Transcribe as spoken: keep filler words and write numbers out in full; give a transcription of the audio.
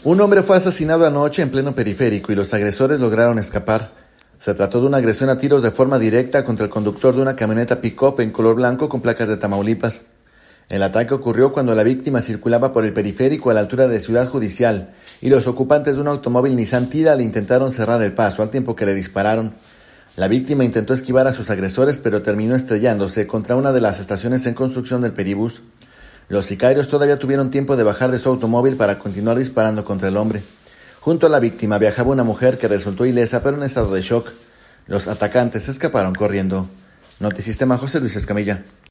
Un hombre fue asesinado anoche en pleno periférico y los agresores lograron escapar. Se trató de una agresión a tiros de forma directa contra el conductor de una camioneta pick-up en color blanco con placas de Tamaulipas. El ataque ocurrió cuando la víctima circulaba por el periférico a la altura de Ciudad Judicial y los ocupantes de un automóvil Nissan Tida le intentaron cerrar el paso al tiempo que le dispararon. La víctima intentó esquivar a sus agresores pero terminó estrellándose contra una de las estaciones en construcción del peribús. Los sicarios todavía tuvieron tiempo de bajar de su automóvil para continuar disparando contra el hombre. Junto a la víctima viajaba una mujer que resultó ilesa pero en estado de shock. Los atacantes escaparon corriendo. Notisistema José Luis Escamilla.